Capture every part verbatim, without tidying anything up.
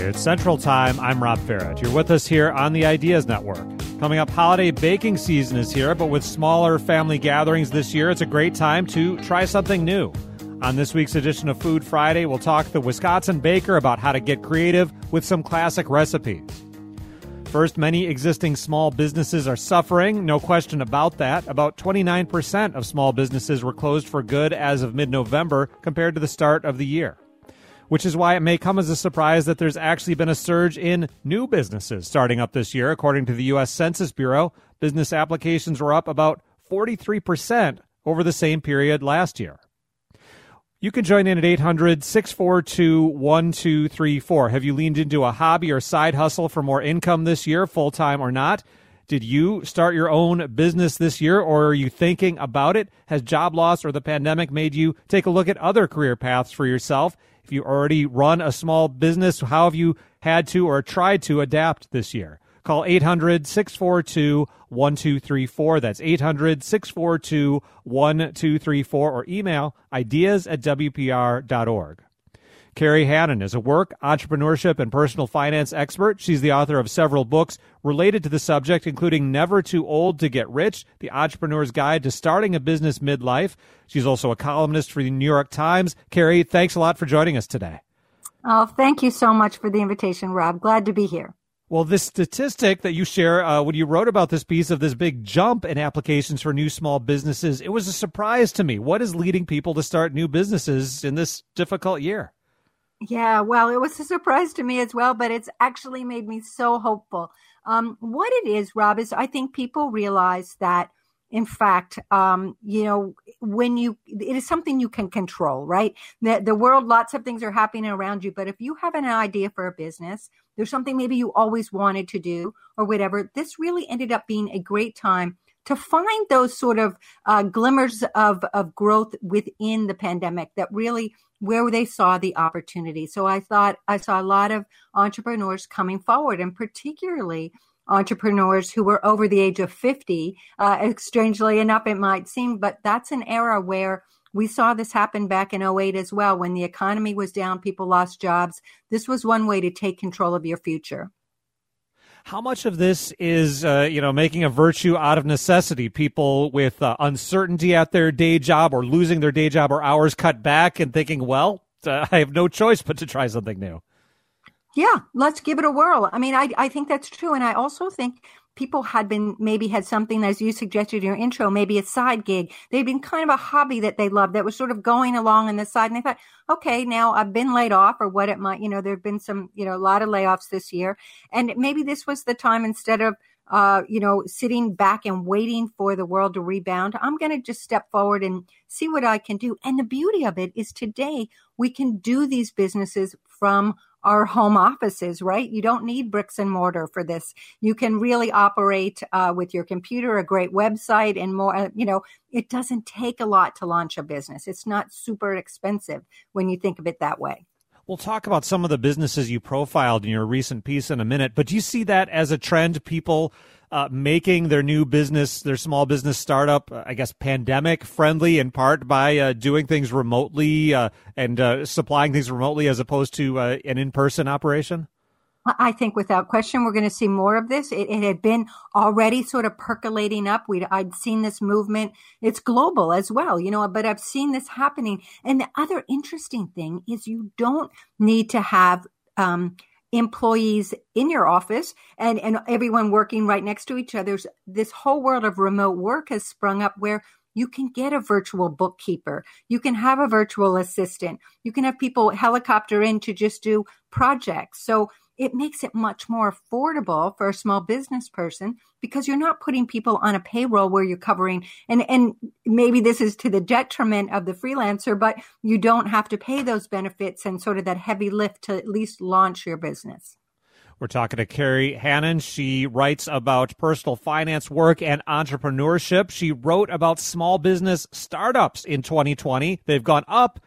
It's Central Time. I'm Rob Farrett. You're with us here on the Ideas Network. Coming up, holiday baking season is here, but with smaller family gatherings this year, it's a great time to try something new. On this week's edition of Food Friday, we'll talk to the Wisconsin baker about how to get creative with some classic recipes. First, many existing small businesses are suffering, no question about that. About twenty-nine percent of small businesses were closed for good as of mid-November compared to the start of the year, which is why it may come as a surprise that there's actually been a surge in new businesses starting up this year. According to the U S Census Bureau, business applications were up about forty-three percent over the same period last year. You can join in at eight hundred, six four two, one two three four. Have you leaned into a hobby or side hustle for more income this year, full-time or not? Did you start your own business this year, or are you thinking about it? Has job loss or the pandemic made you take a look at other career paths for yourself? If you already run a small business, how have you had to or tried to adapt this year? Call eight hundred, six four two, one two three four. That's eight hundred, six four two, one two three four, or email ideas at w p r dot org. Carrie Hannon is a work, entrepreneurship, and personal finance expert. She's the author of several books related to the subject, including Never Too Old to Get Rich, The Entrepreneur's Guide to Starting a Business Midlife. She's also a columnist for the New York Times. Carrie, thanks a lot for joining us today. Oh, thank you so much for the invitation, Rob. Glad to be here. Well, this statistic that you share uh, when you wrote about this piece of this big jump in applications for new small businesses, it was a surprise to me. What is leading people to start new businesses in this difficult year? Yeah, well, it was a surprise to me as well, but it's actually made me so hopeful. Um, what it is, Rob, is I think people realize that, in fact, um, you know, when you, it is something you can control, right? The, the world, lots of things are happening around you, but if you have an idea for a business, there's something maybe you always wanted to do or whatever, this really ended up being a great time to find those sort of uh, glimmers of, of growth within the pandemic that really, where they saw the opportunity. So I thought I saw a lot of entrepreneurs coming forward, and particularly entrepreneurs who were over the age of fifty. Uh, strangely enough, it might seem, but that's an era where we saw this happen back in oh eight as well. When the economy was down, people lost jobs. This was one way to take control of your future. How much of this is, uh, you know, making a virtue out of necessity? People with uh, uncertainty at their day job or losing their day job or hours cut back and thinking, well, uh, I have no choice but to try something new. Yeah, let's give it a whirl. I mean, I, I think that's true. And I also think people had been, maybe had something, as you suggested in your intro, maybe a side gig. They'd been kind of a hobby that they loved that was sort of going along on the side. And they thought, okay, now I've been laid off, or what it might, you know, there've been some, you know, a lot of layoffs this year. And maybe this was the time, instead of, uh, you know, sitting back and waiting for the world to rebound, I'm going to just step forward and see what I can do. And the beauty of it is today we can do these businesses from our home offices, right? You don't need bricks and mortar for this. You can really operate uh, with your computer, a great website, and more. Uh, you know, it doesn't take a lot to launch a business. It's not super expensive when you think of it that way. We'll talk about some of the businesses you profiled in your recent piece in a minute, but do you see that as a trend, people uh, making their new business, their small business startup, uh, I guess, pandemic friendly, in part by uh, doing things remotely uh, and uh, supplying things remotely as opposed to uh, an in-person operation? I think without question, we're going to see more of this. It, it had been already sort of percolating up. We'd, I'd seen this movement. It's global as well, you know, but I've seen this happening. And the other interesting thing is you don't need to have um, employees in your office and, and everyone working right next to each other. This whole world of remote work has sprung up where you can get a virtual bookkeeper. You can have a virtual assistant. You can have people helicopter in to just do projects. So it makes it much more affordable for a small business person because you're not putting people on a payroll where you're covering, and, and maybe this is to the detriment of the freelancer, but you don't have to pay those benefits and sort of that heavy lift to at least launch your business. We're talking to Carrie Hannon. She writes about personal finance work and entrepreneurship. She wrote about small business startups in twenty twenty. They've gone up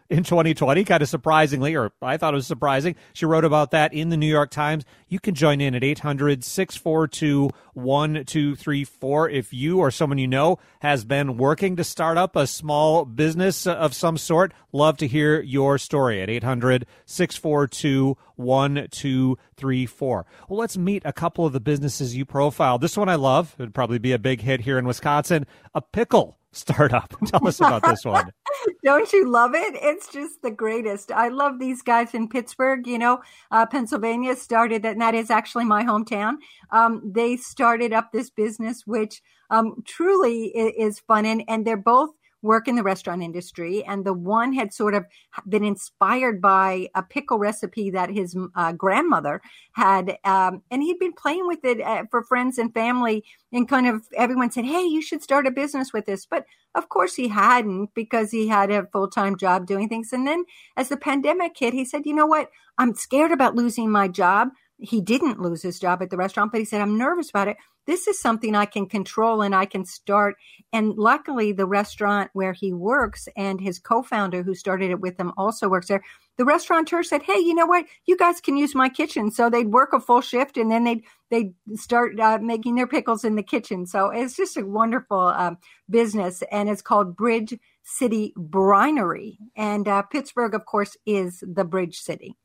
in twenty twenty, kind of surprisingly, or I thought it was surprising. She wrote about that in the New York Times. You can join in at eight hundred, six four two, one two three four if you or someone you know has been working to start up a small business of some sort. Love to hear your story at eight hundred, six four two, one two three four. Well, let's meet a couple of the businesses you profiled. This one I love. It would probably be a big hit here in Wisconsin. A pickle startup. Tell us about this one. Don't you love it? It's just the greatest. I love these guys in Pittsburgh, you know, uh, Pennsylvania started that, and that is actually my hometown. Um, they started up this business, which um, truly is, is fun. And, and they're both work in the restaurant industry. And the one had sort of been inspired by a pickle recipe that his uh, grandmother had. Um, and he'd been playing with it uh, for friends and family, and kind of everyone said, hey, you should start a business with this. But of course he hadn't, because he had a full-time job doing things. And then as the pandemic hit, he said, you know what? I'm scared about losing my job. He didn't lose his job at the restaurant, but he said, I'm nervous about it. This is something I can control and I can start. And luckily, the restaurant where he works and his co-founder who started it with him also works there. The restaurateur said, hey, you know what? You guys can use my kitchen. So they'd work a full shift, and then they'd, they'd start uh, making their pickles in the kitchen. So it's just a wonderful um, business. And it's called Bridge City Brinery. And uh, Pittsburgh, of course, is the Bridge City.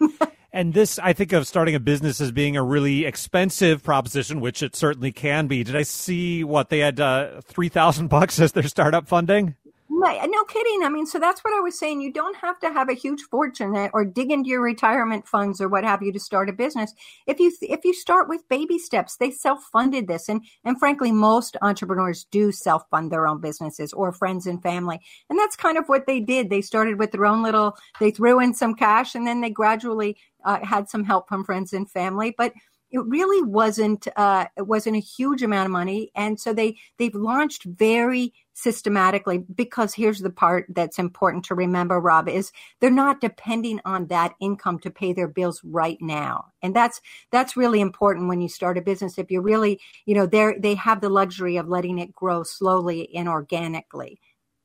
And this, I think of starting a business as being a really expensive proposition, which it certainly can be. Did I see what they had uh, three thousand bucks as their startup funding? No, no kidding. I mean, so that's what I was saying. You don't have to have a huge fortune or dig into your retirement funds or what have you to start a business. If you if you start with baby steps, they self-funded this. And, and frankly, most entrepreneurs do self-fund their own businesses or friends and family. And that's kind of what they did. They started with their own little, they threw in some cash, and then they gradually uh, had some help from friends and family. But it really wasn't uh, it wasn't a huge amount of money. And so they they've launched very systematically, because here's the part that's important to remember, Rob, is they're not depending on that income to pay their bills right now. And that's that's really important when you start a business. If you're really, you know, they they have the luxury of letting it grow slowly and organically.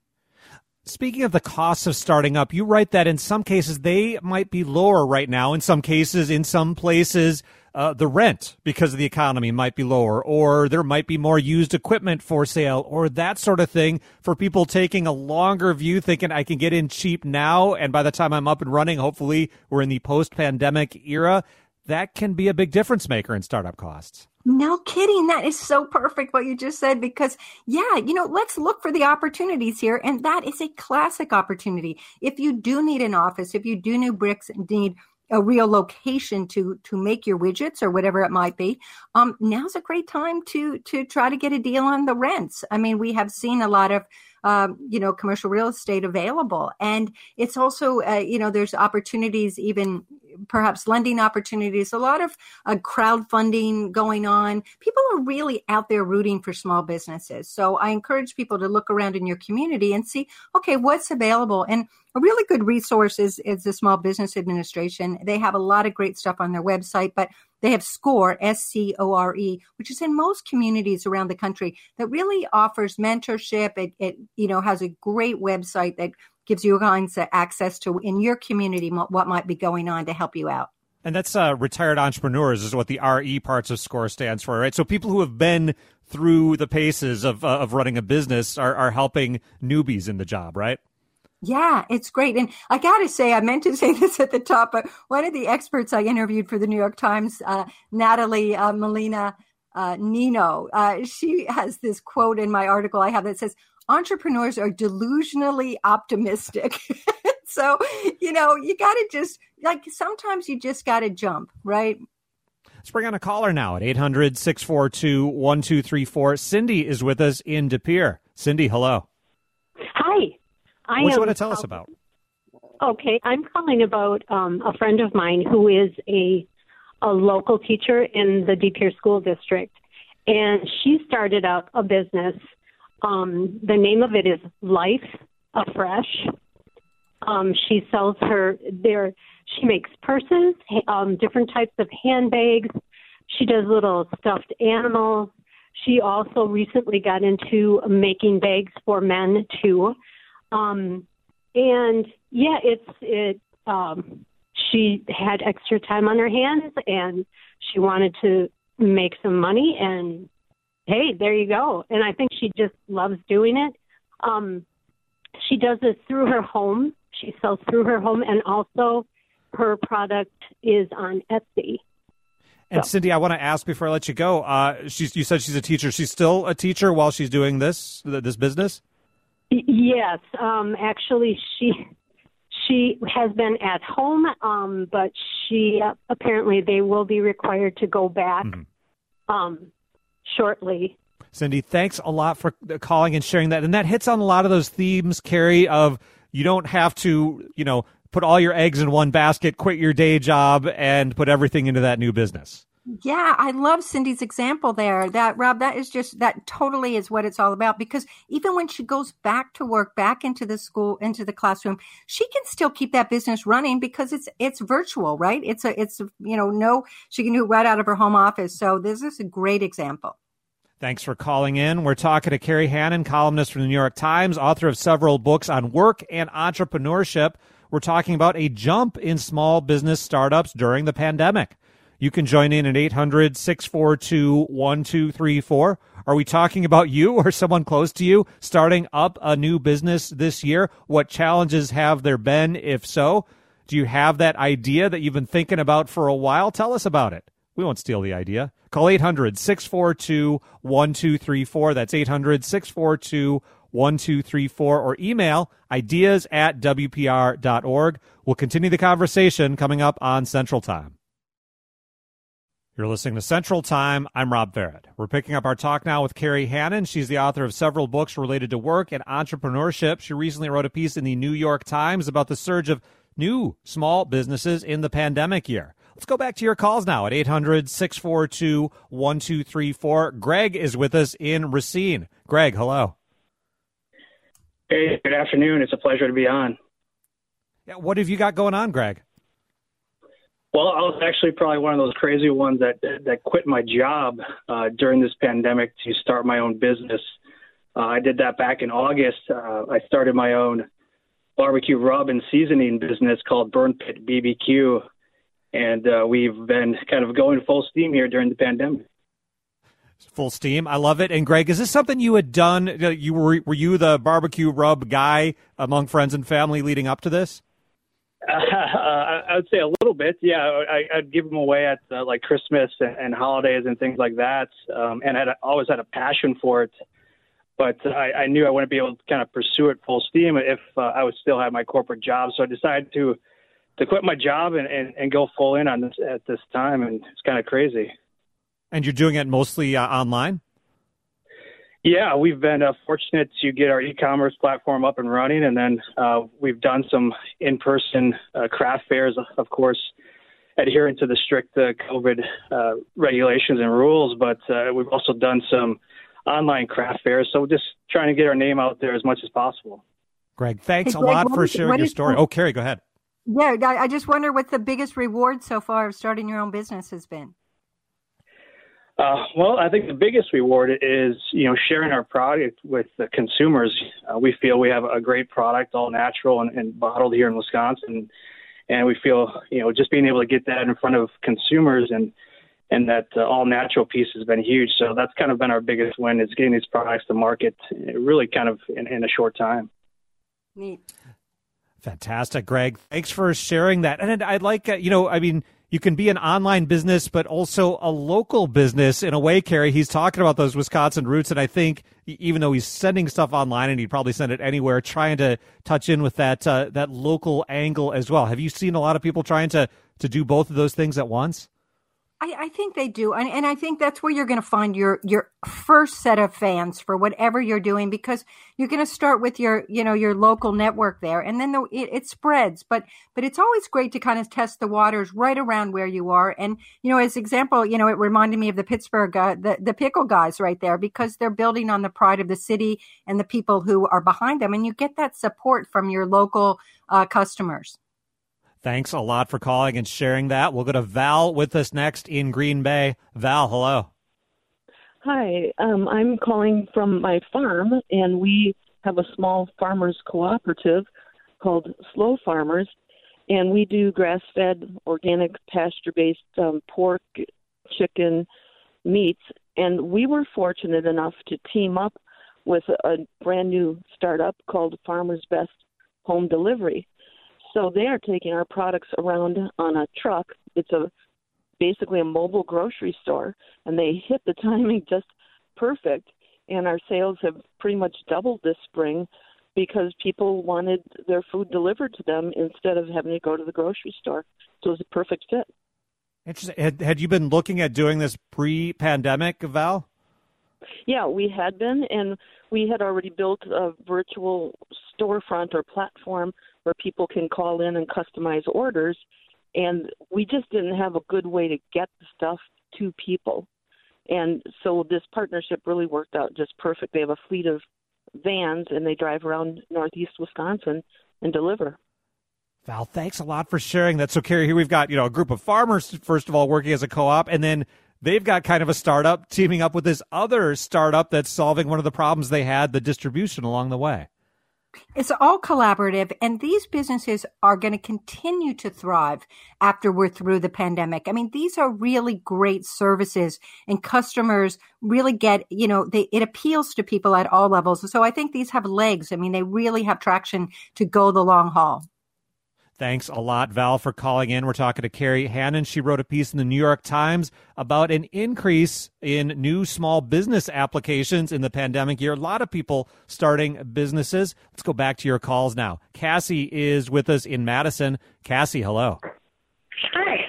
Speaking of the costs of starting up, you write that in some cases they might be lower right now. In some cases, in some places, uh, the rent because of the economy might be lower, or there might be more used equipment for sale, or that sort of thing, for people taking a longer view, thinking I can get in cheap now, and by the time I'm up and running, hopefully we're in the post-pandemic era. That can be a big difference maker in startup costs. No kidding. That is so perfect what you just said, because, yeah, you know, let's look for the opportunities here. And that is a classic opportunity. If you do need an office, if you do need bricks, need a real location to to make your widgets or whatever it might be, um, now's a great time to to try to get a deal on the rents. I mean, we have seen a lot of Um, you know, commercial real estate available. And it's also, uh, you know, there's opportunities, even perhaps lending opportunities, a lot of uh, crowdfunding going on. People are really out there rooting for small businesses. So I encourage people to look around in your community and see, okay, what's available. And a really good resource is, is the Small Business Administration. They have a lot of great stuff on their website, but they have SCORE, S C O R E, which is in most communities around the country, that really offers mentorship. It, it you know, has a great website that gives you kinds of access to, in your community, what might be going on to help you out. And that's uh, retired entrepreneurs is what the R E parts of SCORE stands for, right? So people who have been through the paces of uh, of running a business are, are helping newbies in the job, right? Yeah, it's great. And I got to say, I meant to say this at the top, but one of the experts I interviewed for the New York Times, uh, Natalie uh, Molina uh, Nino, uh, she has this quote in my article I have that says, entrepreneurs are delusionally optimistic. So, you know, you got to just, like, sometimes you just got to jump, right? Let's bring on a caller now at eight hundred, six four two, one two three four. Cindy is with us in De Pere. Cindy, hello. Hi. I what do you am, want to tell us about? Okay, I'm calling about um, a friend of mine who is a a local teacher in the De Pere School District, and she started up a business. Um, the name of it is Life Afresh. Um, she sells her there. She makes purses, um, different types of handbags. She does little stuffed animals. She also recently got into making bags for men too. Um, and yeah, it's it. Um, she had extra time on her hands, and she wanted to make some money. And hey, there you go. And I think she just loves doing it. Um, she does this through her home. She sells through her home, and also her product is on Etsy. And so. Cindy, I want to ask before I let you go. Uh, she's, you said she's a teacher. She's still a teacher while she's doing this this business? Yes, um, actually, she she has been at home, um, but she uh, apparently they will be required to go back mm-hmm. um, shortly. Cindy, thanks a lot for calling and sharing that. And that hits on a lot of those themes, Carrie, of you don't have to, you know, put all your eggs in one basket, quit your day job, and put everything into that new business. Yeah, I love Cindy's example there. That, Rob, that is just, that totally is what it's all about. Because even when she goes back to work, back into the school, into the classroom, she can still keep that business running because it's it's virtual, right? It's a, it's you know, no, she can do it right out of her home office. So this is a great example. Thanks for calling in. We're talking to Carrie Hannon, columnist from the New York Times, author of several books on work and entrepreneurship. We're talking about a jump in small business startups during the pandemic. You can join in at eight hundred, six four two, one two three four. Are we talking about you or someone close to you starting up a new business this year? What challenges have there been, if so? Do you have that idea that you've been thinking about for a while? Tell us about it. We won't steal the idea. Call eight hundred, six four two, one two three four. That's eight hundred, six four two, one two three four. Or email ideas at W P R dot org. We'll continue the conversation coming up on Central Time. You're listening to Central Time. I'm Rob Barrett. We're picking up our talk now with Carrie Hannon. She's the author of several books related to work and entrepreneurship. She recently wrote a piece in the New York Times about the surge of new small businesses in the pandemic year. Let's go back to your calls now at eight hundred, six four two, one two three four. Greg is with us in Racine. Greg, hello. Hey, good afternoon. It's a pleasure to be on. Yeah, what have you got going on, Greg? Well, I was actually probably one of those crazy ones that that quit my job uh, during this pandemic to start my own business. Uh, I did that back in August. Uh, I started my own barbecue rub and seasoning business called Burn Pit B B Q, and uh, we've been kind of going full steam here during the pandemic. Full steam. I love it. And Greg, is this something you had done? You were were you the barbecue rub guy among friends and family leading up to this? Uh, I would say a little bit. Yeah, I, I'd give them away at uh, like Christmas and, and holidays and things like that. Um, and I'd always had a passion for it, but I, I knew I wouldn't be able to kind of pursue it full steam if uh, I would still have my corporate job. So I decided to to quit my job and, and, and go full in on this at this time. And it's kind of crazy. And you're doing it mostly uh, online? Yeah, we've been uh, fortunate to get our e-commerce platform up and running, and then uh, we've done some in-person uh, craft fairs, of course, adhering to the strict uh, COVID uh, regulations and rules, but uh, we've also done some online craft fairs, so just trying to get our name out there as much as possible. Greg, thanks hey, a Greg, lot for is, sharing your story. The, oh, Carrie, go ahead. Yeah, I just wonder what the biggest reward so far of starting your own business has been. Uh, well, I think the biggest reward is, you know, sharing our product with the consumers. Uh, we feel we have a great product, all natural and, and bottled here in Wisconsin. And we feel, you know, just being able to get that in front of consumers and, and that uh, all natural piece has been huge. So that's kind of been our biggest win, is getting these products to market really kind of in, in a short time. Neat. Fantastic, Greg. Thanks for sharing that. And I'd like, uh, you know, I mean, you can be an online business, but also a local business in a way, Carrie. He's talking about those Wisconsin roots. And I think even though he's sending stuff online and he'd probably send it anywhere, trying to touch in with that uh, that local angle as well. Have you seen a lot of people trying to, to do both of those things at once? I, I think they do. And, and I think that's where you're going to find your, your first set of fans for whatever you're doing, because you're going to start with your, you know, your local network there. And then the, it, it spreads. But, but it's always great to kind of test the waters right around where you are. And, you know, as example, you know, it reminded me of the Pittsburgh, uh, the, the pickle guys right there, because they're building on the pride of the city and the people who are behind them. And you get that support from your local uh, customers. Thanks a lot for calling and sharing that. We'll go to Val with us next in Green Bay. Val, hello. Hi, um, I'm calling from my farm, and we have a small farmers cooperative. called Slow Farmers, and we do grass-fed, organic, pasture-based um, pork, chicken, meats. And we were fortunate enough to team up with a brand new startup called Farmer's Best Home Delivery. So they are taking our products around on a truck. It's a basically a mobile grocery store, and they hit the timing just perfect. And our sales have pretty much doubled this spring because people wanted their food delivered to them instead of having to go to the grocery store. So it was a perfect fit. Interesting. Had, had you been looking at doing this pre-pandemic, Val? Yeah, we had been, and we had already built a virtual storefront or platform where people can call in and customize orders, and we just didn't have a good way to get the stuff to people. And so this partnership really worked out just perfect. They have a fleet of vans, and they drive around northeast Wisconsin and deliver. Val, thanks a lot for sharing that. So, Carrie, here we've got, you know, a group of farmers, first of all, working as a co-op, and then they've got kind of a startup teaming up with this other startup that's solving one of the problems they had, the distribution along the way. It's all collaborative, and these businesses are going to continue to thrive after we're through the pandemic. I mean, these are really great services, and customers really get, you know, they, it appeals to people at all levels. So I think these have legs. I mean, they really have traction to go the long haul. Thanks a lot, Val, for calling in. We're talking to Carrie Hannon. She wrote a piece in the New York Times about an increase in new small business applications in the pandemic year. A lot of people starting businesses. Let's go back to your calls now. Cassie is with us in Madison. Cassie, hello. Hi.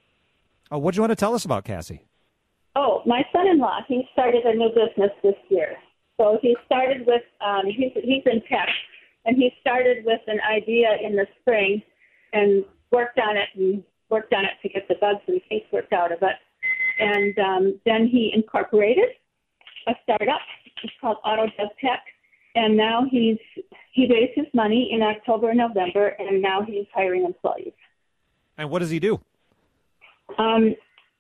Oh, what do you want to tell us about, Cassie? Oh, my son-in-law, he started a new business this year. So he started with, um, he's, he's in tech, and he started with an idea in the spring and worked on it and worked on it to get the bugs and casework out of it. And um, then he incorporated a startup. It's called AutoDevTech. And now he's he raised his money in October and November, and now he's hiring employees. And what does he do? Um,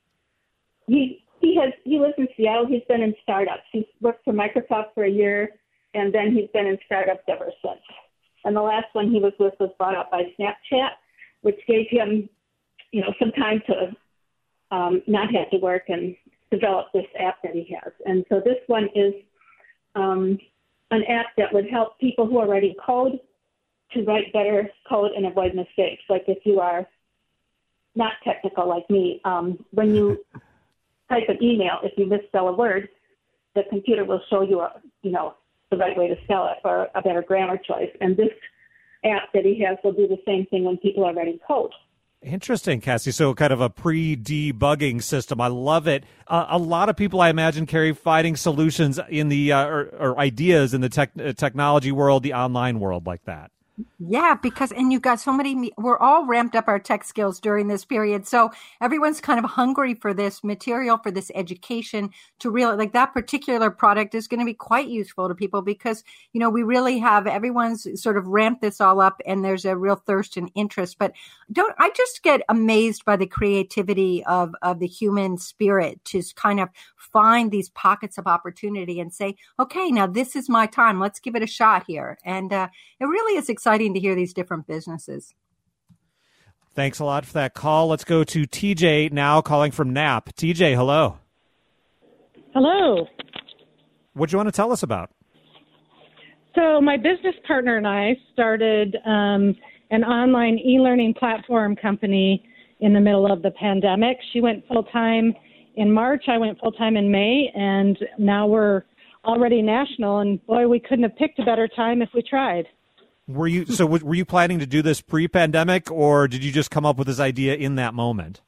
he he has he lives in Seattle. He's been in startups. He's worked for Microsoft for a year, and then he's been in startups ever since. And the last one he was with was bought out by Snapchat, which gave him, you know, some time to um, not have to work and develop this app that he has. And so this one is um, an app that would help people who are writing code to write better code and avoid mistakes. Like if you are not technical like me, um, when you type an email, if you misspell a word, the computer will show you, a, you know, the right way to spell it or a better grammar choice. And this app that he has will do the same thing when people are writing code. Interesting, Cassie. So kind of a pre-debugging system. I love it. Uh, a lot of people, I imagine, Carrie, finding solutions in the uh, or, or ideas in the tech, uh, technology world, the online world like that. Yeah, because, and you've got so many, we're all ramped up our tech skills during this period. So everyone's kind of hungry for this material, for this education to really, like that particular product is going to be quite useful to people because, you know, we really have, everyone's sort of ramped this all up and there's a real thirst and interest. But don't, I just get amazed by the creativity of, of the human spirit to kind of find these pockets of opportunity and say, okay, now this is my time. Let's give it a shot here. And uh, it really is exciting. Exciting to hear these different businesses. Thanks a lot for that call. Let's go to T J now calling from Knapp. T J, hello. Hello. What do you want to tell us about? So my business partner and I started um, an online e-learning platform company in the middle of the pandemic. She went full-time in March. I went full-time in May, and now we're already national. And boy, we couldn't have picked a better time if we tried. Were you so? Were you planning to do this pre-pandemic, or did you just come up with this idea in that moment?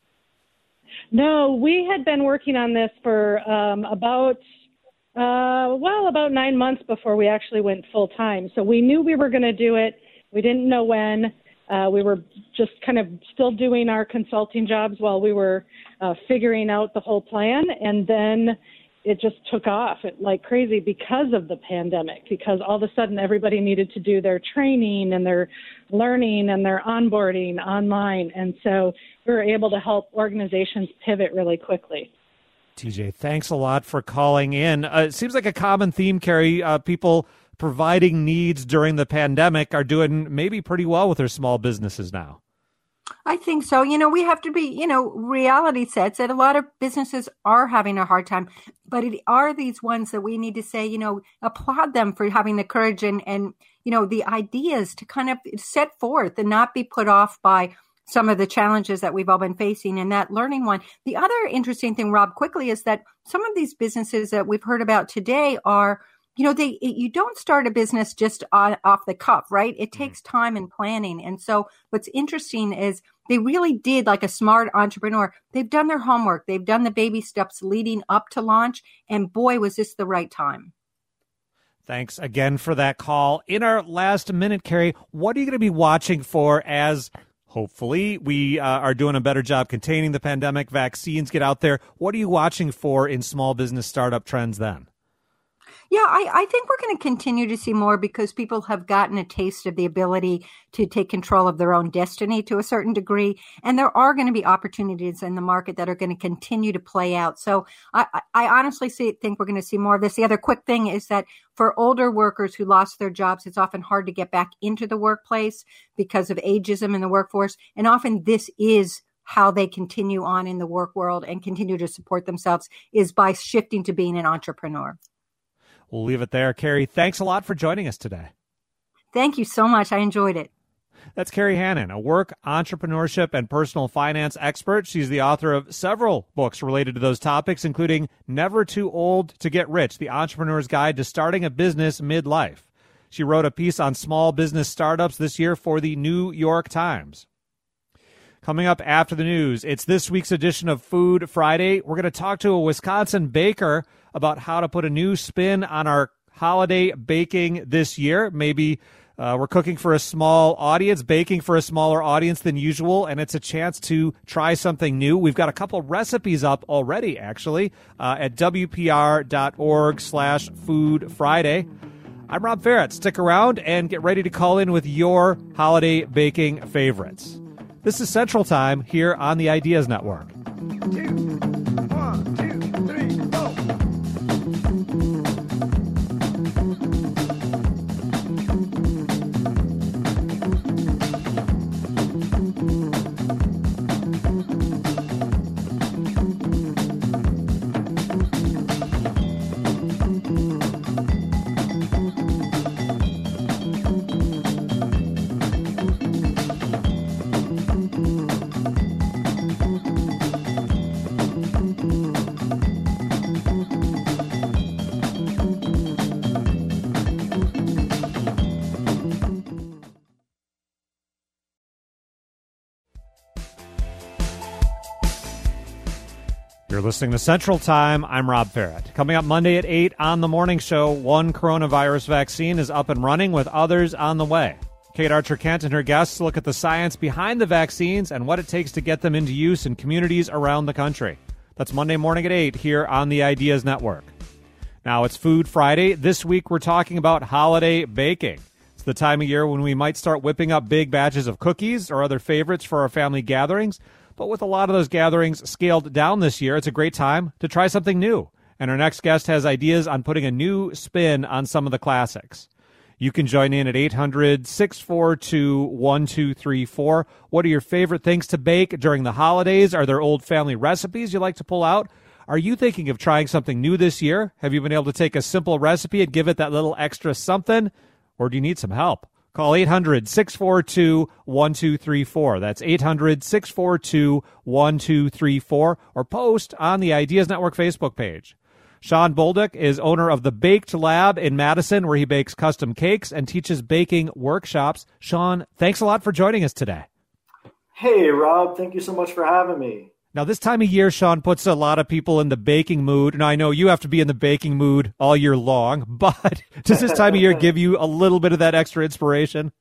No, we had been working on this for um, about uh, well, about nine months before we actually went full time. So we knew we were going to do it. We didn't know when. Uh, we were just kind of still doing our consulting jobs while we were uh, figuring out the whole plan, and then it just took off like crazy because of the pandemic, because all of a sudden everybody needed to do their training and their learning and their onboarding online. And so we were able to help organizations pivot really quickly. T J, thanks a lot for calling in. Uh, it seems like a common theme, Carrie. Uh, people providing needs during the pandemic are doing maybe pretty well with their small businesses now. I think so. You know, we have to be, you know, reality sets that a lot of businesses are having a hard time, but it are these ones that we need to say, you know, applaud them for having the courage and, and, you know, the ideas to kind of set forth and not be put off by some of the challenges that we've all been facing in that learning one. The other interesting thing, Rob, quickly, is that some of these businesses that we've heard about today are, you know, they you don't start a business just on, off the cuff, right? It takes time and planning. And so what's interesting is they really did, like a smart entrepreneur, they've done their homework. They've done the baby steps leading up to launch. And boy, was this the right time. Thanks again for that call. In our last minute, Carrie, what are you going to be watching for as hopefully we uh, are doing a better job containing the pandemic, vaccines get out there? What are you watching for in small business startup trends then? Yeah, I, I think we're going to continue to see more because people have gotten a taste of the ability to take control of their own destiny to a certain degree. And there are going to be opportunities in the market that are going to continue to play out. So I, I honestly see, think we're going to see more of this. The other quick thing is that for older workers who lost their jobs, it's often hard to get back into the workplace because of ageism in the workforce. And often this is how they continue on in the work world and continue to support themselves, is by shifting to being an entrepreneur. We'll leave it there. Carrie, thanks a lot for joining us today. Thank you so much. I enjoyed it. That's Carrie Hannon, a work, entrepreneurship, and personal finance expert. She's the author of several books related to those topics, including Never Too Old to Get Rich, The Entrepreneur's Guide to Starting a Business Midlife. She wrote a piece on small business startups this year for the New York Times. Coming up after the news, it's this week's edition of Food Friday. We're going to talk to a Wisconsin baker about how to put a new spin on our holiday baking this year. Maybe uh, we're cooking for a small audience, baking for a smaller audience than usual, and it's a chance to try something new. We've got a couple recipes up already, actually, uh, at W P R dot org slash Food Friday. I'm Rob Ferret. Stick around and get ready to call in with your holiday baking favorites. This is Central Time here on the Ideas Network. Two, one, two, three, go. You're listening to Central Time. I'm Rob Ferret. Coming up Monday at eight on The Morning Show, one coronavirus vaccine is up and running with others on the way. Kate Archer-Kent and her guests look at the science behind the vaccines and what it takes to get them into use in communities around the country. That's Monday morning at eight here on the Ideas Network. Now it's Food Friday. This week we're talking about holiday baking. It's the time of year when we might start whipping up big batches of cookies or other favorites for our family gatherings. But with a lot of those gatherings scaled down this year, it's a great time to try something new. And our next guest has ideas on putting a new spin on some of the classics. You can join in at eight hundred, six four two, one two three four. What are your favorite things to bake during the holidays? Are there old family recipes you like to pull out? Are you thinking of trying something new this year? Have you been able to take a simple recipe and give it that little extra something? Or do you need some help? Call eight hundred, six four two, one two three four. That's eight hundred, six four two, one two three four. Or post on the Ideas Network Facebook page. Sean Bolduc is owner of the Baked Lab in Madison, where he bakes custom cakes and teaches baking workshops. Sean, thanks a lot for joining us today. Hey, Rob. Thank you so much for having me. Now, this time of year, Sean, puts a lot of people in the baking mood. Now, I know you have to be in the baking mood all year long, but does this time of year give you a little bit of that extra inspiration?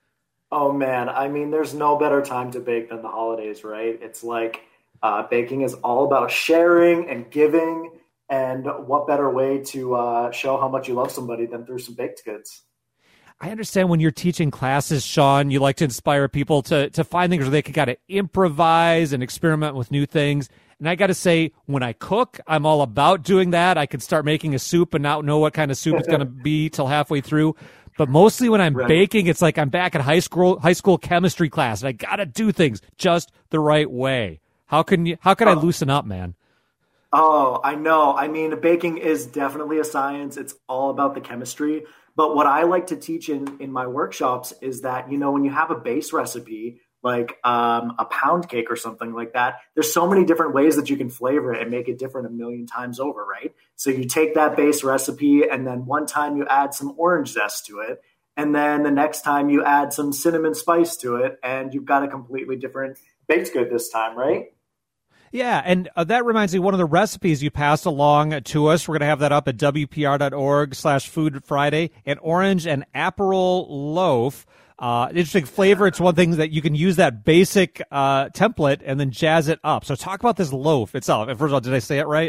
Oh, man. I mean, there's no better time to bake than the holidays, right? It's like uh, baking is all about sharing and giving. And what better way to uh, show how much you love somebody than through some baked goods? I understand when you're teaching classes, Sean, you like to inspire people to, to find things where they can kind of improvise and experiment with new things. And I got to say, when I cook, I'm all about doing that. I can start making a soup and not know what kind of soup it's going to be till halfway through. But mostly when I'm right. baking, it's like I'm back at high school high school chemistry class, and I got to do things just the right way. How can you? How can oh. I loosen up, man? Oh, I know. I mean, baking is definitely a science. It's all about the chemistry. But what I like to teach in, in my workshops is that, you know, when you have a base recipe, like um, a pound cake or something like that, there's so many different ways that you can flavor it and make it different a million times over, right? So you take that base recipe, and then one time you add some orange zest to it, and then the next time you add some cinnamon spice to it, and you've got a completely different baked good this time, right? Yeah, and uh, that reminds me, one of the recipes you passed along to us, we're going to have that up at W P R dot org slash Food Friday, an orange and Aperol loaf. Uh, interesting flavor. It's one thing that you can use that basic uh, template and then jazz it up. So talk about this loaf itself. First of all, did I say it right?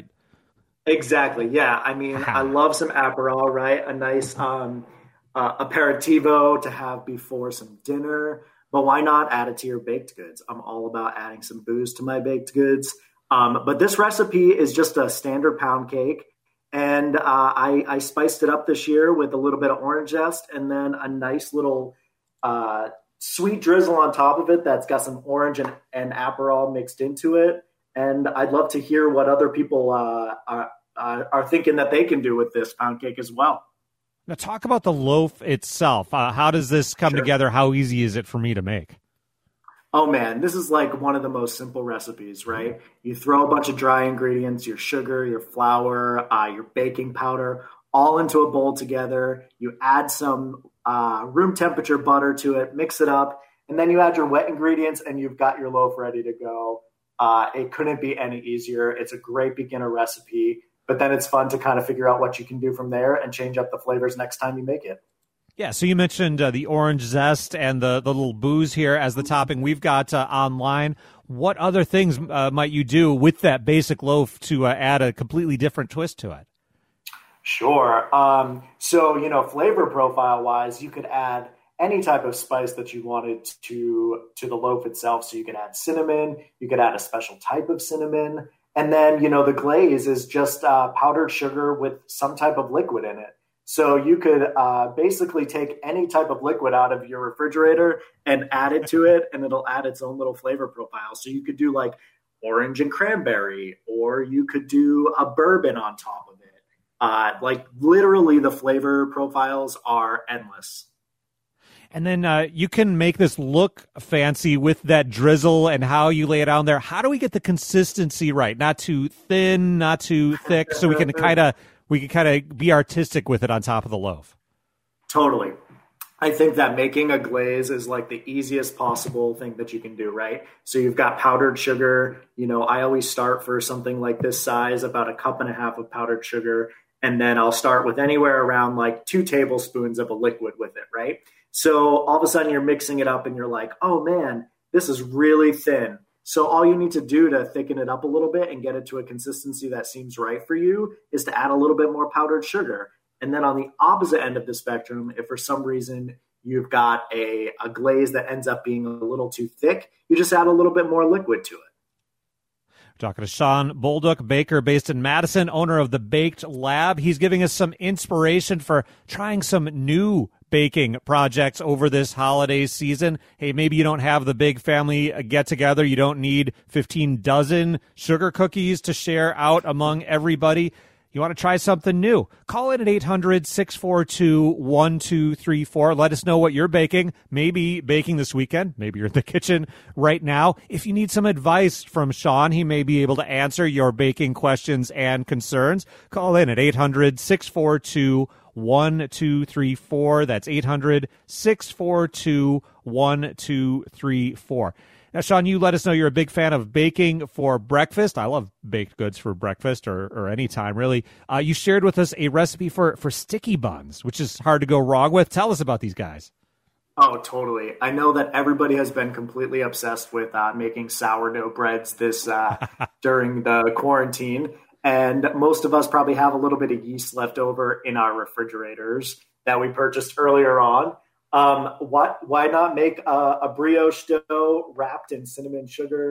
Exactly, yeah. I mean, I love some Aperol, right? A nice um, uh, aperitivo to have before some dinner. But why not add it to your baked goods? I'm all about adding some booze to my baked goods. Um, but this recipe is just a standard pound cake. And uh, I, I spiced it up this year with a little bit of orange zest and then a nice little uh, sweet drizzle on top of it that's got some orange and, and Aperol mixed into it. And I'd love to hear what other people uh, are, are thinking that they can do with this pound cake as well. Now, talk about the loaf itself. Uh, how does this come sure. together? How easy is it for me to make? Oh, man, this is like one of the most simple recipes, right? You throw a bunch of dry ingredients, your sugar, your flour, uh, your baking powder, all into a bowl together. You add some uh, room temperature butter to it, mix it up, and then you add your wet ingredients, and you've got your loaf ready to go. Uh, it couldn't be any easier. It's a great beginner recipe. But then it's fun to kind of figure out what you can do from there and change up the flavors next time you make it. Yeah, so you mentioned uh, the orange zest and the, the little booze here as the topping we've got uh, online. What other things uh, might you do with that basic loaf to uh, add a completely different twist to it? Sure. Um, so, you know, flavor profile-wise, you could add any type of spice that you wanted to, to the loaf itself. So you could add cinnamon. You could add a special type of cinnamon. And then, you know, the glaze is just uh, powdered sugar with some type of liquid in it. So you could uh, basically take any type of liquid out of your refrigerator and add it to it, and it'll add its own little flavor profile. So you could do like orange and cranberry, or you could do a bourbon on top of it. Uh, like literally the flavor profiles are endless. And then uh, you can make this look fancy with that drizzle and how you lay it on there. How do we get the consistency right? Not too thin, not too thick, so we can kind of we can kind of be artistic with it on top of the loaf. Totally. I think that making a glaze is like the easiest possible thing that you can do, right? So you've got powdered sugar. You know, I always start for something like this size, about a cup and a half of powdered sugar. And then I'll start with anywhere around like two tablespoons of a liquid with it, right? So all of a sudden you're mixing it up and you're like, oh man, this is really thin. So all you need to do to thicken it up a little bit and get it to a consistency that seems right for you is to add a little bit more powdered sugar. And then on the opposite end of the spectrum, if for some reason you've got a, a glaze that ends up being a little too thick, you just add a little bit more liquid to it. Talking to Sean Bolduc, baker based in Madison, owner of the Baked Lab. He's giving us some inspiration for trying some new baking projects over this holiday season. Hey, maybe you don't have the big family get-together. You don't need fifteen dozen sugar cookies to share out among everybody. You want to try something new? Call in at eight hundred, six four two, one two three four. Let us know what you're baking. Maybe baking this weekend. Maybe you're in the kitchen right now. If you need some advice from Sean, he may be able to answer your baking questions and concerns. Call in at eight hundred, six four two, one two three four. That's eight hundred, six four two, one two three four. Now, Sean, you let us know you're a big fan of baking for breakfast. I love baked goods for breakfast or, or any time, really. Uh, you shared with us a recipe for, for sticky buns, which is hard to go wrong with. Tell us about these guys. Oh, totally. I know that everybody has been completely obsessed with uh, making sourdough breads this uh, during the quarantine. And most of us probably have a little bit of yeast left over in our refrigerators that we purchased earlier on. Um, what, why not make a, a brioche dough wrapped in cinnamon sugar,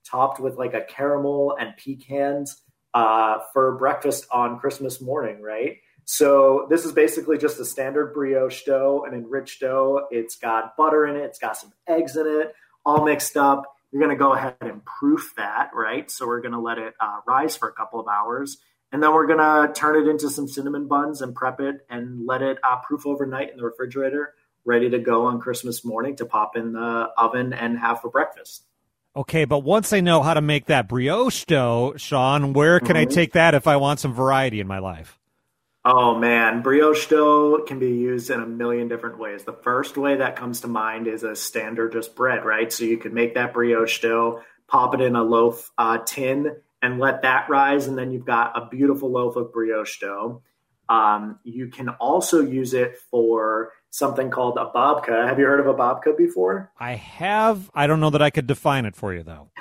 topped with like a caramel and pecans uh, for breakfast on Christmas morning, right? So this is basically just a standard brioche dough, an enriched dough. It's got butter in it. It's got some eggs in it, all mixed up. You're going to go ahead and proof that, right? So we're going to let it uh, rise for a couple of hours. And then we're going to turn it into some cinnamon buns and prep it and let it uh, proof overnight in the refrigerator, ready to go on Christmas morning to pop in the oven and have for breakfast. Okay, but once I know how to make that brioche dough, Sean, where can mm-hmm. I take that if I want some variety in my life? Oh, man. Brioche dough can be used in a million different ways. The first way that comes to mind is a standard just bread, right? So you could make that brioche dough, pop it in a loaf uh, tin, and let that rise, and then you've got a beautiful loaf of brioche dough. Um, you can also use it for something called a babka. Have you heard of a babka before? I have. I don't know that I could define it for you, though.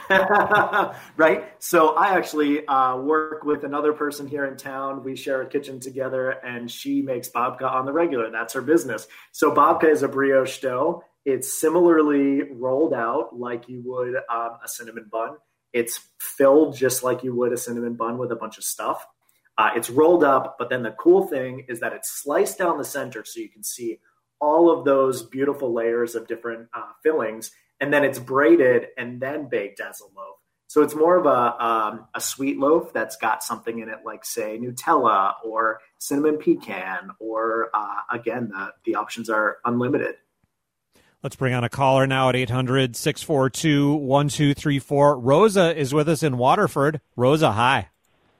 Right? So I actually uh, work with another person here in town. We share a kitchen together, and she makes babka on the regular. That's her business. So babka is a brioche dough. It's similarly rolled out like you would um, a cinnamon bun. It's filled just like you would a cinnamon bun with a bunch of stuff. Uh, it's rolled up, but then the cool thing is that it's sliced down the center so you can see all of those beautiful layers of different uh, fillings, and then it's braided and then baked as a loaf. So it's more of a um, a sweet loaf that's got something in it like, say, Nutella or cinnamon pecan, or, uh, again, the, the options are unlimited. Let's bring on a caller now at eight hundred, six four two, one two three four. Rosa is with us in Waterford. Rosa, hi.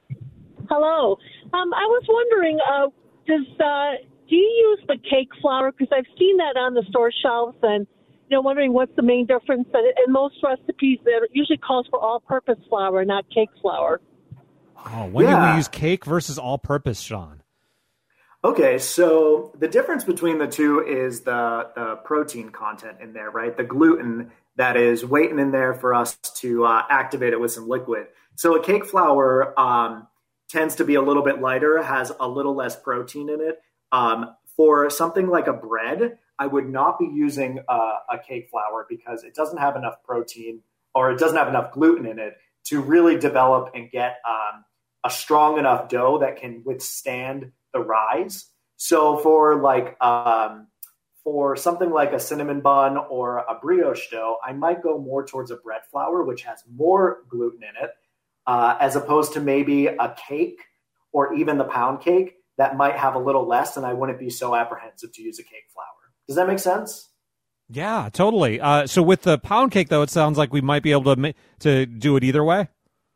Hello. Um, I was wondering, uh, does uh, do you use the cake flour? Because I've seen that on the store shelves, and you know, wondering what's the main difference. And in most recipes, it usually calls for all-purpose flour, not cake flour. Oh, when yeah. do we use cake versus all-purpose, Sean? Okay, so the difference between the two is the, the protein content in there, right? The gluten that is waiting in there for us to uh, activate it with some liquid. So a cake flour um, tends to be a little bit lighter, has a little less protein in it. Um, for something like a bread, I would not be using uh, a cake flour because it doesn't have enough protein, or it doesn't have enough gluten in it to really develop and get um, a strong enough dough that can withstand the rise. So for like um, for something like a cinnamon bun or a brioche dough, I might go more towards a bread flour, which has more gluten in it, uh, as opposed to maybe a cake or even the pound cake that might have a little less, and I wouldn't be so apprehensive to use a cake flour. Does that make sense? Yeah, totally. Uh, so with the pound cake, though, it sounds like we might be able to ma- to do it either way.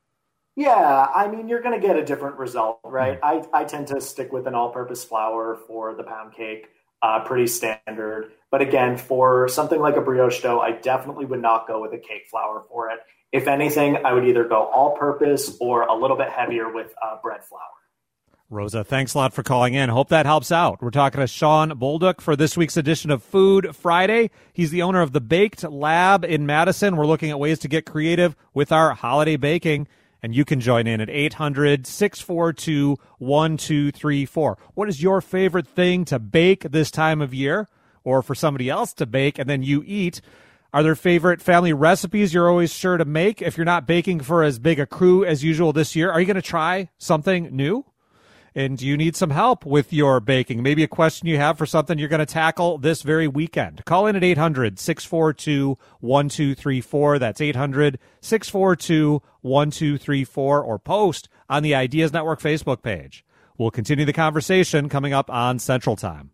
Yeah, I mean, you're going to get a different result, right? I, I tend to stick with an all-purpose flour for the pound cake, uh, pretty standard. But again, for something like a brioche dough, I definitely would not go with a cake flour for it. If anything, I would either go all-purpose or a little bit heavier with uh, bread flour. Rosa, thanks a lot for calling in. Hope that helps out. We're talking to Sean Bolduc for this week's edition of Food Friday. He's the owner of the Baked Lab in Madison. We're looking at ways to get creative with our holiday baking. And you can join in at eight hundred, six four two, one two three four. What is your favorite thing to bake this time of year, or for somebody else to bake and then you eat? Are there favorite family recipes you're always sure to make? If you're not baking for as big a crew as usual this year, are you going to try something new? And do you need some help with your baking? Maybe a question you have for something you're going to tackle this very weekend. Call in at eight hundred, six four two, one two three four. That's eight hundred, six four two, one two three four, or post on the Ideas Network Facebook page. We'll continue the conversation coming up on Central Time.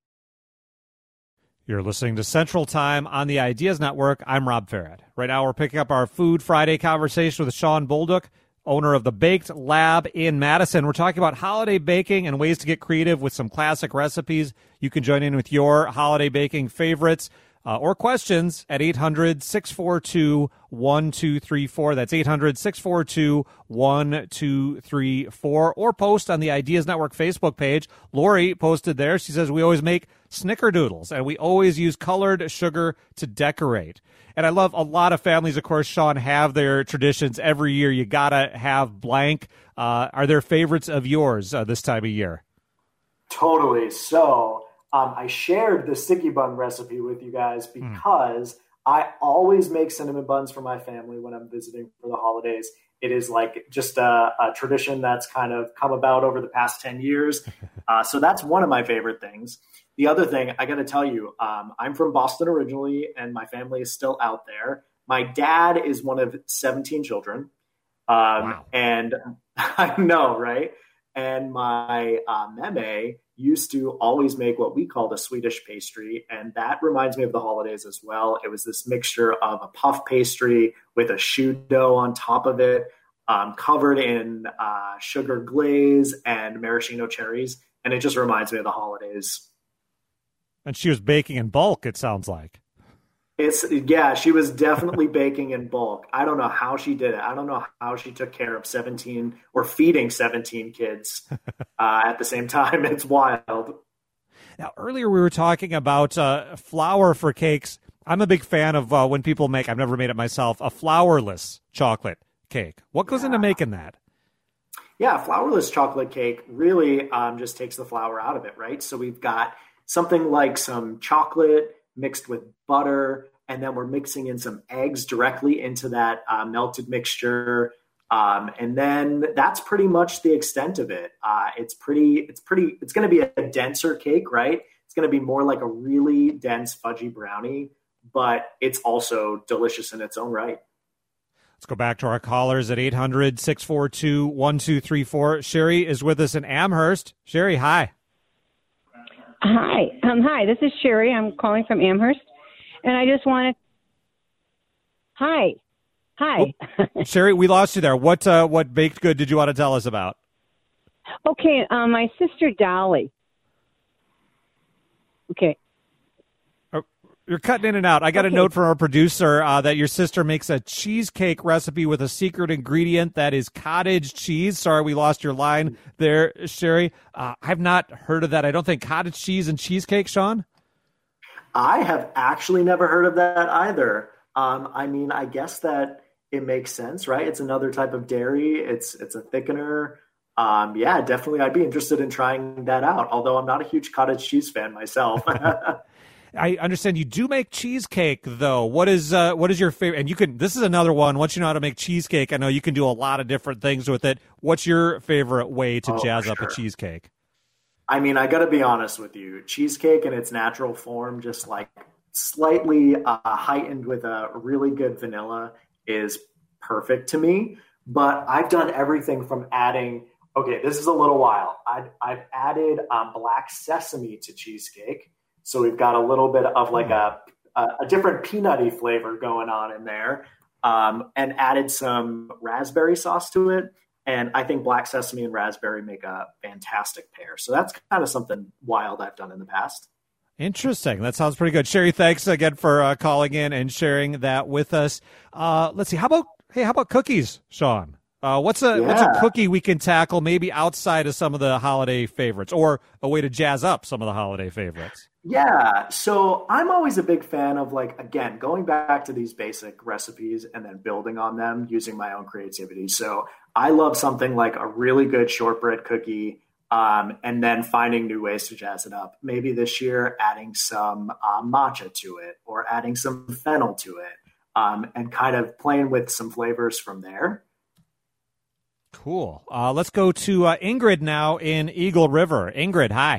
You're listening to Central Time on the Ideas Network. I'm Rob Farrett. Right now we're picking up our Food Friday conversation with Sean Bolduc, owner of the Baked Lab in Madison. We're talking about holiday baking and ways to get creative with some classic recipes. You can join in with your holiday baking favorites uh, or questions at eight hundred, six four two, one two three four. That's eight hundred, six four two, one two three four. Or post on the Ideas Network Facebook page. Lori posted there. She says, we always make snickerdoodles, and we always use colored sugar to decorate. And I love a lot of families, of course, Sean, have their traditions every year. You got to have blank. Uh, are there favorites of yours uh, this time of year? Totally. So um, I shared the sticky bun recipe with you guys because mm. I always make cinnamon buns for my family when I'm visiting for the holidays. It is like just a, a tradition that's kind of come about over the past ten years. Uh, so that's one of my favorite things. The other thing, I got to tell you, um, I'm from Boston originally, and my family is still out there. My dad is one of seventeen children. Um, wow. And I know, right? And my uh, meme used to always make what we called a Swedish pastry. And that reminds me of the holidays as well. It was this mixture of a puff pastry with a choux dough on top of it, um, covered in uh, sugar glaze and maraschino cherries. And it just reminds me of the holidays. And she was baking in bulk, it sounds like. It's yeah, she was definitely baking in bulk. I don't know how she did it. I don't know how she took care of seventeen or feeding seventeen kids uh, at the same time. It's wild. Now, earlier we were talking about uh, flour for cakes. I'm a big fan of uh, when people make, I've never made it myself, a flourless chocolate cake. What goes yeah. into making that? Yeah, flourless chocolate cake really um, just takes the flour out of it, right? So we've got something like some chocolate mixed with butter, and then we're mixing in some eggs directly into that uh, melted mixture. Um, and then that's pretty much the extent of it. Uh, it's pretty, it's pretty, it's going to be a denser cake, right? It's going to be more like a really dense fudgy brownie, but it's also delicious in its own right. Let's go back to our callers at eight hundred, six four two, one two three four. Sherry is with us in Amherst. Sherry, hi. Hi. Um, hi, this is Sherry. I'm calling from Amherst. And I just wanted... Hi. Hi. Oh, Sherry, we lost you there. What uh, what baked good did you want to tell us about? Okay, um, my sister Dolly. Okay. You're cutting in and out. I got okay. a note from our producer uh, that your sister makes a cheesecake recipe with a secret ingredient that is cottage cheese. Sorry, we lost your line there, Sherry. Uh, I've not heard of that. I don't think cottage cheese and cheesecake, Sean? I have actually never heard of that either. Um, I mean, I guess that it makes sense, right? It's another type of dairy. It's it's a thickener. Um, yeah, definitely. I'd be interested in trying that out, although I'm not a huge cottage cheese fan myself. I understand you do make cheesecake, though. What is uh, what is your favorite? And you can. This is another one. Once you know how to make cheesecake, I know you can do a lot of different things with it. What's your favorite way to oh, jazz sure. up a cheesecake? I mean, I got to be honest with you. Cheesecake in its natural form, just like slightly uh, heightened with a really good vanilla, is perfect to me. But I've done everything from adding. Okay, this is a little while. I've I've added um, black sesame to cheesecake. So we've got a little bit of like a, a, a different peanutty flavor going on in there, um, and added some raspberry sauce to it. And I think black sesame and raspberry make a fantastic pair. So that's kind of something wild I've done in the past. Interesting. That sounds pretty good. Sherry, thanks again for uh, calling in and sharing that with us. Uh, let's see. How about, hey, how about cookies, Sean? Uh, what's a yeah. what's a cookie we can tackle maybe outside of some of the holiday favorites, or a way to jazz up some of the holiday favorites? Yeah, so I'm always a big fan of, like, again, going back to these basic recipes and then building on them using my own creativity. So I love something like a really good shortbread cookie, um, and then finding new ways to jazz it up. Maybe this year adding some uh, matcha to it, or adding some fennel to it, um, and kind of playing with some flavors from there. Cool. Uh, let's go to uh, Ingrid now in Eagle River. Ingrid, hi.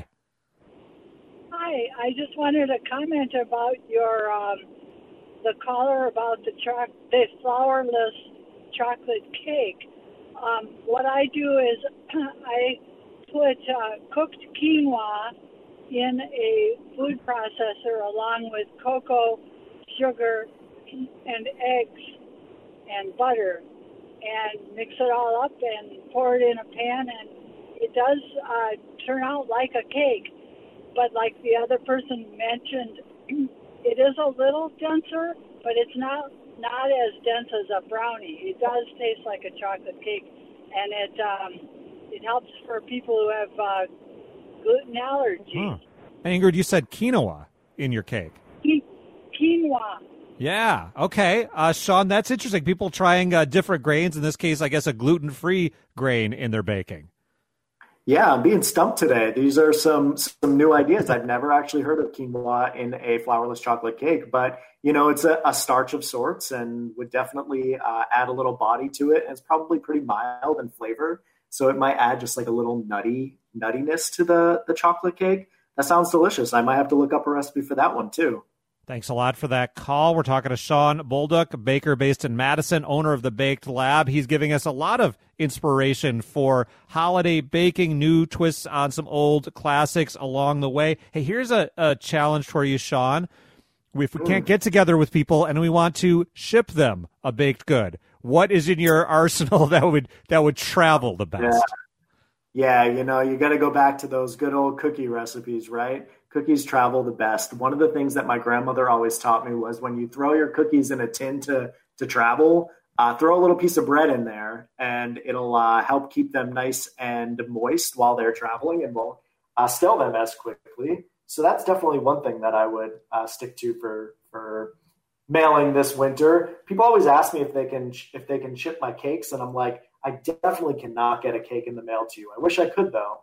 Hi. I just wanted to comment about your um, the caller about the choc the flourless chocolate cake. Um, what I do is I put uh, cooked quinoa in a food processor along with cocoa, sugar, and eggs and butter, and mix it all up and pour it in a pan, and it does uh, turn out like a cake. But like the other person mentioned, it is a little denser, but it's not not as dense as a brownie. It does taste like a chocolate cake, and it um, it helps for people who have uh, gluten allergies. Huh. Ingrid, you said quinoa in your cake. Quinoa. Yeah. Okay. Uh, Sean, that's interesting. People trying uh, different grains. In this case, I guess a gluten-free grain in their baking. Yeah, I'm being stumped today. These are some some new ideas. I've never actually heard of quinoa in a flourless chocolate cake, but you know, it's a, a starch of sorts and would definitely uh, add a little body to it. And it's probably pretty mild in flavor, so it might add just like a little nutty nuttiness to the the chocolate cake. That sounds delicious. I might have to look up a recipe for that one too. Thanks a lot for that call. We're talking to Sean Bolduc, baker based in Madison, owner of the Baked Lab. He's giving us a lot of inspiration for holiday baking, new twists on some old classics along the way. Hey, here's a, a challenge for you, Sean. If we can't get together with people and we want to ship them a baked good, what is in your arsenal that would that would travel the best? Yeah, yeah you know, you got to go back to those good old cookie recipes, right? Cookies travel the best. One of the things that my grandmother always taught me was when you throw your cookies in a tin to, to travel, uh, throw a little piece of bread in there and it'll uh, help keep them nice and moist while they're traveling and won't uh, stale them as quickly. So that's definitely one thing that I would uh, stick to for, for mailing this winter. People always ask me if they can if they can ship my cakes, and I'm like, I definitely cannot get a cake in the mail to you. I wish I could, though.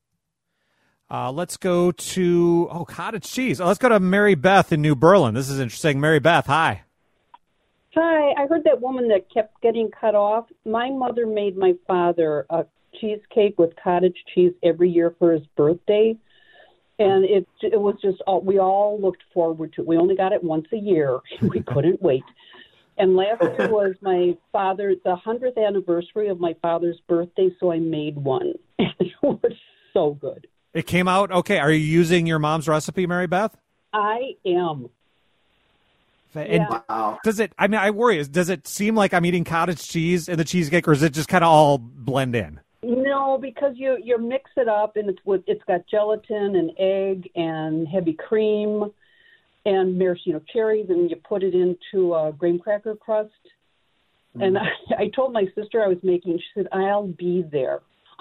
Uh, let's go to, oh, cottage cheese. Oh, let's go to Mary Beth in New Berlin. This is interesting. Mary Beth, hi. Hi. I heard that woman that kept getting cut off. My mother made my father a cheesecake with cottage cheese every year for his birthday. And it it was just, all, we all looked forward to it. We only got it once a year. We couldn't wait. And last year was my father, the hundredth anniversary of my father's birthday, so I made one. And it was so good. It came out okay. Are you using your mom's recipe, Mary Beth? I am. And yeah. Wow. Does it, I mean, I worry, does it seem like I'm eating cottage cheese in the cheesecake, or is it just kind of all blend in? No, because you, you mix it up, and it's with, it's got gelatin and egg and heavy cream and maraschino cherries, and you put it into a graham cracker crust. Mm. And I, I told my sister I was making, she said, I'll be there.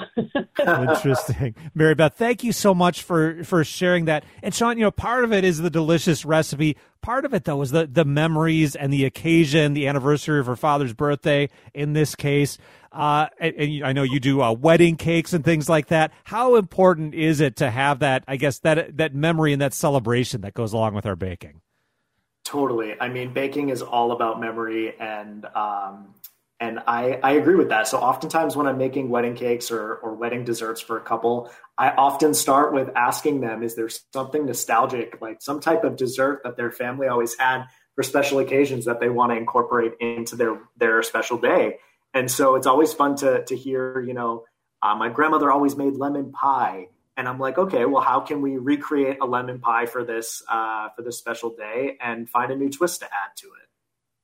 Interesting. Mary Beth, thank you so much for, for sharing that. And Sean, you know, part of it is the delicious recipe. Part of it, though, is the, the memories and the occasion, the anniversary of her father's birthday in this case. Uh, and, and I know you do uh, wedding cakes and things like that. How important is it to have that, I guess, that that memory and that celebration that goes along with our baking? Totally. I mean, baking is all about memory, and um, and I, I agree with that. So oftentimes when I'm making wedding cakes or, or wedding desserts for a couple, I often start with asking them, is there something nostalgic, like some type of dessert that their family always had for special occasions that they want to incorporate into their, their special day? And so it's always fun to to hear, you know, uh, my grandmother always made lemon pie. And I'm like, okay, well, how can we recreate a lemon pie for this uh, for this special day and find a new twist to add to it?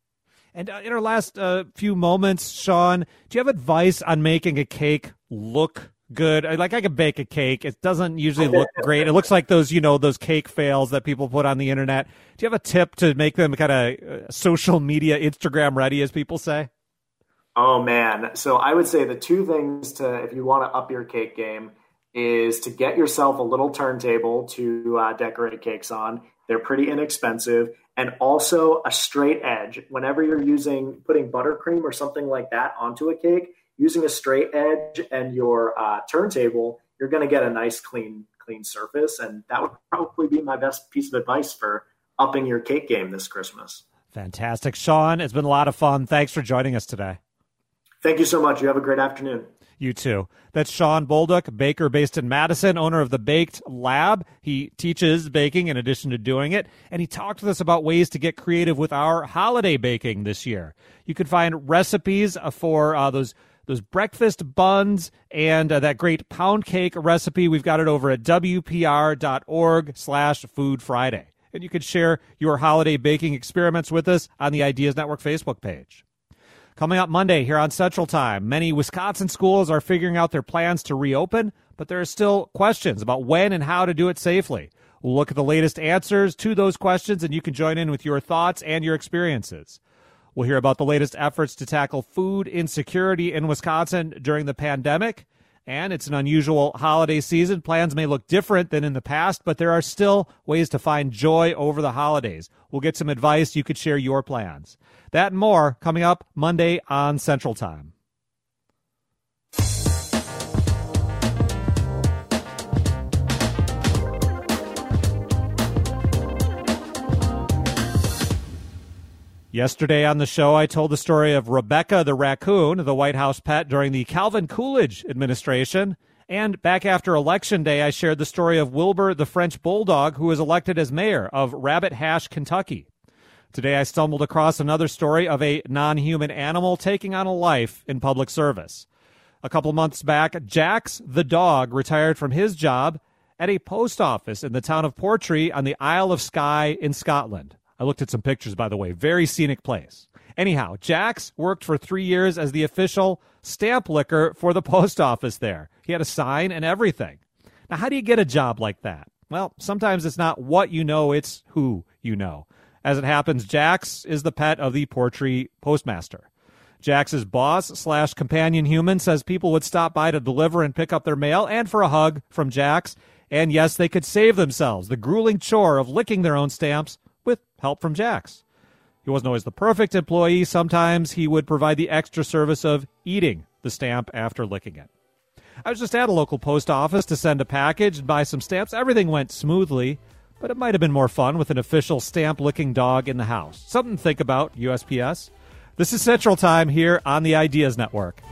And uh, in our last uh, few moments, Sean, do you have advice on making a cake look good? Like, I could bake a cake. It doesn't usually look great. It looks like those, you know, those cake fails that people put on the internet. Do you have a tip to make them kind of uh, social media, Instagram ready, as people say? Oh, man. So I would say the two things to, if you want to up your cake game, is to get yourself a little turntable to uh, decorate cakes on. They're pretty inexpensive. And also a straight edge. Whenever you're using, putting buttercream or something like that onto a cake, using a straight edge and your uh, turntable, you're going to get a nice clean, clean surface. And that would probably be my best piece of advice for upping your cake game this Christmas. Fantastic. Sean, it's been a lot of fun. Thanks for joining us today. Thank you so much. You have a great afternoon. You too. That's Sean Bolduc, baker based in Madison, owner of the Baked Lab. He teaches baking in addition to doing it, and he talked with us about ways to get creative with our holiday baking this year. You can find recipes for uh, those those breakfast buns and uh, that great pound cake recipe. We've got it over at W P R dot org slash Food Friday. And you can share your holiday baking experiments with us on the Ideas Network Facebook page. Coming up Monday here on Central Time, many Wisconsin schools are figuring out their plans to reopen, but there are still questions about when and how to do it safely. We'll look at the latest answers to those questions, and you can join in with your thoughts and your experiences. We'll hear about the latest efforts to tackle food insecurity in Wisconsin during the pandemic. And it's an unusual holiday season. Plans may look different than in the past, but there are still ways to find joy over the holidays. We'll get some advice. You could share your plans. That and more coming up Monday on Central Time. Yesterday on the show, I told the story of Rebecca the raccoon, the White House pet during the Calvin Coolidge administration. And back after Election Day, I shared the story of Wilbur the French bulldog, who was elected as mayor of Rabbit Hash, Kentucky. Today, I stumbled across another story of a non-human animal taking on a life in public service. A couple months back, Jax the dog retired from his job at a post office in the town of Portree on the Isle of Skye in Scotland. I looked at some pictures, by the way. Very scenic place. Anyhow, Jax worked for three years as the official stamp licker for the post office there. He had a sign and everything. Now, how do you get a job like that? Well, sometimes it's not what you know, it's who you know. As it happens, Jax is the pet of the Portree postmaster. Jax's boss slash companion human says people would stop by to deliver and pick up their mail and for a hug from Jax. And yes, they could save themselves the grueling chore of licking their own stamps with help from Jax. He wasn't always the perfect employee. Sometimes he would provide the extra service of eating the stamp after licking it. I was just at a local post office to send a package and buy some stamps. Everything went smoothly, but it might have been more fun with an official stamp-licking dog in the house. Something to think about, U S P S. This is Central Time here on the Ideas Network.